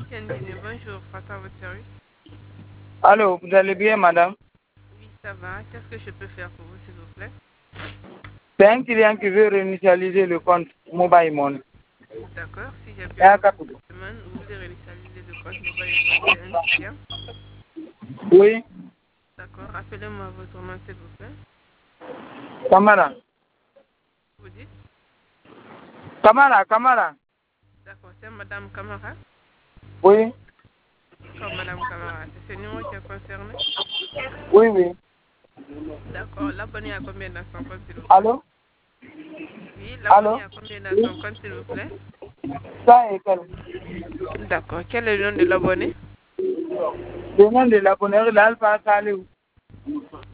Tiendine, bonjour, Fata à votre service. Allô, vous allez bien, madame? Oui, ça va. Qu'est-ce que je peux faire pour vous, s'il vous plaît? C'est un client qui veut réinitialiser le compte Mobile Money. D'accord, si j'ai Et bien un compris capital. cette semaine, vous voulez réinitialiser le compte Mobile Money de un client. Oui, D'accord, appelez-moi votre nom, s'il vous plaît. Camara. Vous dites? Camara. D'accord, c'est Madame Camara. Oui, D'accord, Madame Camara, c'est ce numéro qui est concerné. oui. D'accord, l'abonné a combien dans son compte, s'il vous plaît? Allô? Oui, l'abonné Allô? a combien dans Oui, son compte, s'il vous plaît? ça et quel? D'accord, quel est le nom de l'abonné? Le nom de l'abonné, l'Alpha Salou.